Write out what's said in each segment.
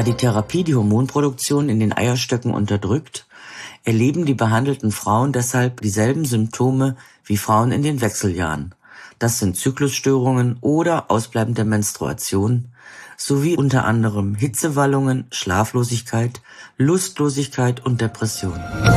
Da die Therapie die Hormonproduktion in den Eierstöcken unterdrückt, erleben die behandelten Frauen deshalb dieselben Symptome wie Frauen in den Wechseljahren. Das sind Zyklusstörungen oder ausbleibende Menstruation sowie unter anderem Hitzewallungen, Schlaflosigkeit, Lustlosigkeit und Depression.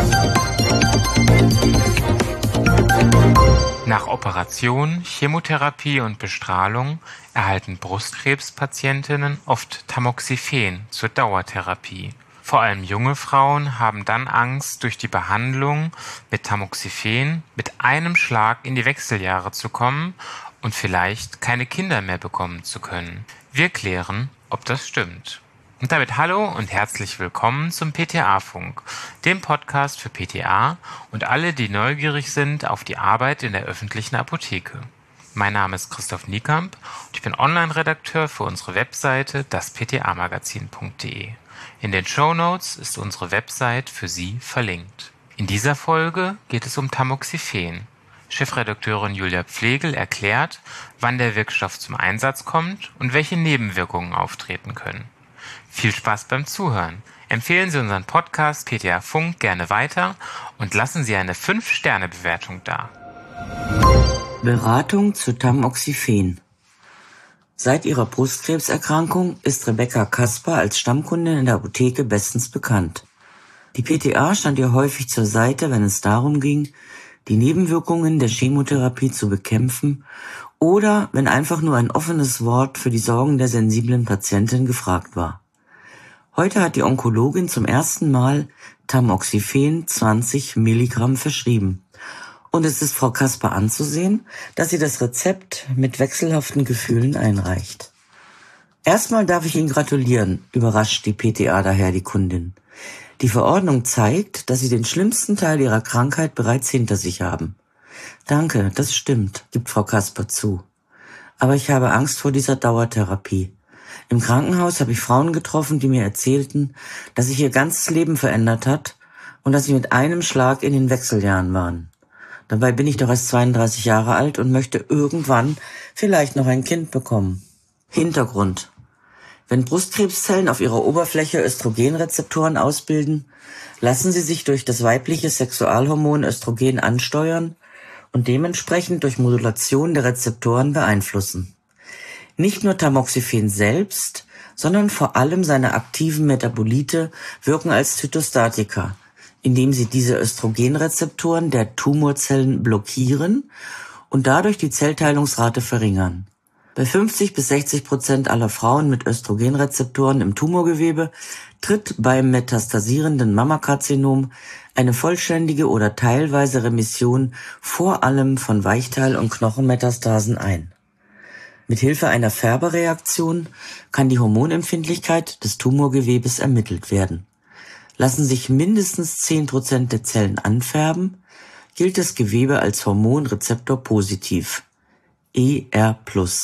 Nach Operation, Chemotherapie und Bestrahlung erhalten Brustkrebspatientinnen oft Tamoxifen zur Dauertherapie. Vor allem junge Frauen haben dann Angst, durch die Behandlung mit Tamoxifen mit einem Schlag in die Wechseljahre zu kommen und vielleicht keine Kinder mehr bekommen zu können. Wir klären, ob das stimmt. Und damit hallo und herzlich willkommen zum PTA-Funk, dem Podcast für PTA und alle, die neugierig sind auf die Arbeit in der öffentlichen Apotheke. Mein Name ist Christoph Niekamp und ich bin Online-Redakteur für unsere Webseite dasptamagazin.de. In den Shownotes ist unsere Website für Sie verlinkt. In dieser Folge geht es um Tamoxifen. Chefredakteurin Julia Pflegel erklärt, wann der Wirkstoff zum Einsatz kommt und welche Nebenwirkungen auftreten können. Viel Spaß beim Zuhören. Empfehlen Sie unseren Podcast PTA Funk gerne weiter und lassen Sie eine 5-Sterne-Bewertung da. Beratung zu Tamoxifen. Seit ihrer Brustkrebserkrankung ist Rebecca Kasper als Stammkundin in der Apotheke bestens bekannt. Die PTA stand ihr häufig zur Seite, wenn es darum ging, die Nebenwirkungen der Chemotherapie zu bekämpfen oder wenn einfach nur ein offenes Wort für die Sorgen der sensiblen Patientin gefragt war. Heute hat die Onkologin zum ersten Mal Tamoxifen 20 Milligramm verschrieben. Und es ist Frau Kasper anzusehen, dass sie das Rezept mit wechselhaften Gefühlen einreicht. Erstmal darf ich Ihnen gratulieren, überrascht die PTA daher die Kundin. Die Verordnung zeigt, dass Sie den schlimmsten Teil Ihrer Krankheit bereits hinter sich haben. Danke, das stimmt, gibt Frau Kasper zu. Aber ich habe Angst vor dieser Dauertherapie. Im Krankenhaus habe ich Frauen getroffen, die mir erzählten, dass sich ihr ganzes Leben verändert hat und dass sie mit einem Schlag in den Wechseljahren waren. Dabei bin ich doch erst 32 Jahre alt und möchte irgendwann vielleicht noch ein Kind bekommen. Hintergrund: Wenn Brustkrebszellen auf ihrer Oberfläche Östrogenrezeptoren ausbilden, lassen sie sich durch das weibliche Sexualhormon Östrogen ansteuern und dementsprechend durch Modulation der Rezeptoren beeinflussen. Nicht nur Tamoxifen selbst, sondern vor allem seine aktiven Metabolite wirken als Zytostatika, indem sie diese Östrogenrezeptoren der Tumorzellen blockieren und dadurch die Zellteilungsrate verringern. Bei 50-60% aller Frauen mit Östrogenrezeptoren im Tumorgewebe tritt beim metastasierenden Mammakarzinom eine vollständige oder teilweise Remission vor allem von Weichteil- und Knochenmetastasen ein. Mit Hilfe einer Färbereaktion kann die Hormonempfindlichkeit des Tumorgewebes ermittelt werden. Lassen sich mindestens 10% der Zellen anfärben, gilt das Gewebe als hormonrezeptorpositiv, ER+.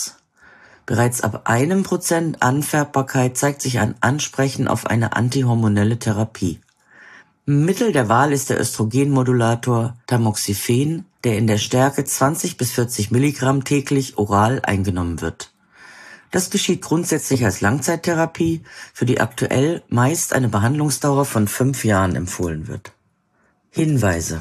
Bereits ab 1% Anfärbbarkeit zeigt sich ein Ansprechen auf eine antihormonelle Therapie. Mittel der Wahl ist der Östrogenmodulator Tamoxifen, der in der Stärke 20 bis 40 Milligramm täglich oral eingenommen wird. Das geschieht grundsätzlich als Langzeittherapie, für die aktuell meist eine Behandlungsdauer von 5 Jahren empfohlen wird. Hinweise: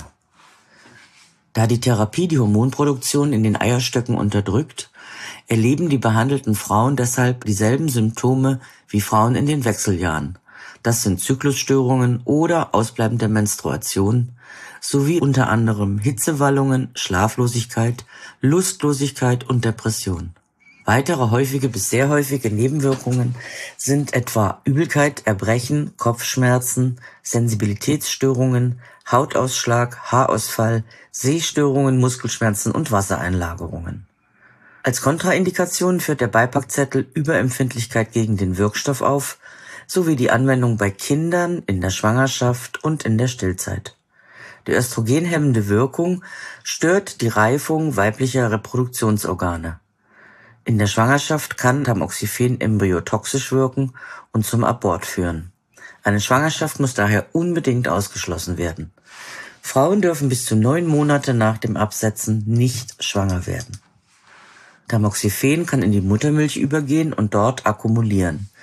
Da die Therapie die Hormonproduktion in den Eierstöcken unterdrückt, erleben die behandelten Frauen deshalb dieselben Symptome wie Frauen in den Wechseljahren. Das sind Zyklusstörungen oder ausbleibende Menstruation sowie unter anderem Hitzewallungen, Schlaflosigkeit, Lustlosigkeit und Depression. Weitere häufige bis sehr häufige Nebenwirkungen sind etwa Übelkeit, Erbrechen, Kopfschmerzen, Sensibilitätsstörungen, Hautausschlag, Haarausfall, Sehstörungen, Muskelschmerzen und Wassereinlagerungen. Als Kontraindikation führt der Beipackzettel Überempfindlichkeit gegen den Wirkstoff auf, sowie die Anwendung bei Kindern, in der Schwangerschaft und in der Stillzeit. Die östrogenhemmende Wirkung stört die Reifung weiblicher Reproduktionsorgane. In der Schwangerschaft kann Tamoxifen embryotoxisch wirken und zum Abort führen. Eine Schwangerschaft muss daher unbedingt ausgeschlossen werden. Frauen dürfen bis zu 9 Monate nach dem Absetzen nicht schwanger werden. Tamoxifen kann in die Muttermilch übergehen und dort akkumulieren.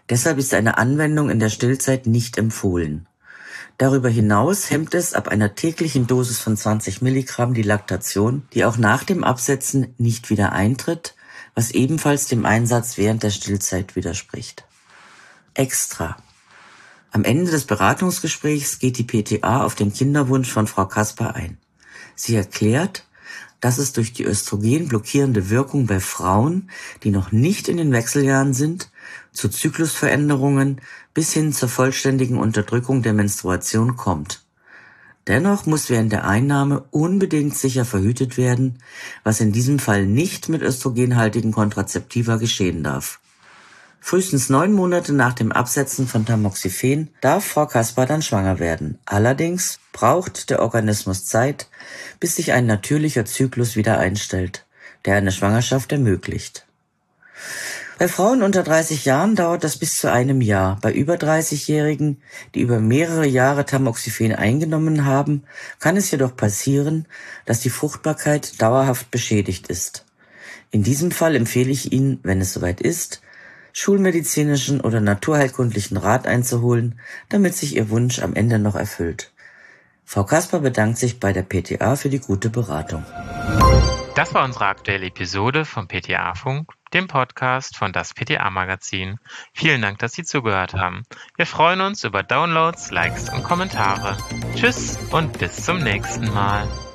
Deshalb ist eine Anwendung in der Stillzeit nicht empfohlen. Darüber hinaus hemmt es ab einer täglichen Dosis von 20 Milligramm die Laktation, die auch nach dem Absetzen nicht wieder eintritt, was ebenfalls dem Einsatz während der Stillzeit widerspricht. Extra. Am Ende des Beratungsgesprächs geht die PTA auf den Kinderwunsch von Frau Kasper ein. Sie erklärt, dass es durch die östrogenblockierende Wirkung bei Frauen, die noch nicht in den Wechseljahren sind, zu Zyklusveränderungen bis hin zur vollständigen Unterdrückung der Menstruation kommt. Dennoch muss während der Einnahme unbedingt sicher verhütet werden, was in diesem Fall nicht mit östrogenhaltigen Kontrazeptiva geschehen darf. Frühestens 9 Monate nach dem Absetzen von Tamoxifen darf Frau Kasper dann schwanger werden. Allerdings braucht der Organismus Zeit, bis sich ein natürlicher Zyklus wieder einstellt, der eine Schwangerschaft ermöglicht. Bei Frauen unter 30 Jahren dauert das bis zu einem Jahr. Bei über 30-Jährigen, die über mehrere Jahre Tamoxifen eingenommen haben, kann es jedoch passieren, dass die Fruchtbarkeit dauerhaft beschädigt ist. In diesem Fall empfehle ich Ihnen, wenn es soweit ist, schulmedizinischen oder naturheilkundlichen Rat einzuholen, damit sich Ihr Wunsch am Ende noch erfüllt. Frau Kasper bedankt sich bei der PTA für die gute Beratung. Das war unsere aktuelle Episode vom PTA-Funk, dem Podcast von das PTA-Magazin. Vielen Dank, dass Sie zugehört haben. Wir freuen uns über Downloads, Likes und Kommentare. Tschüss und bis zum nächsten Mal.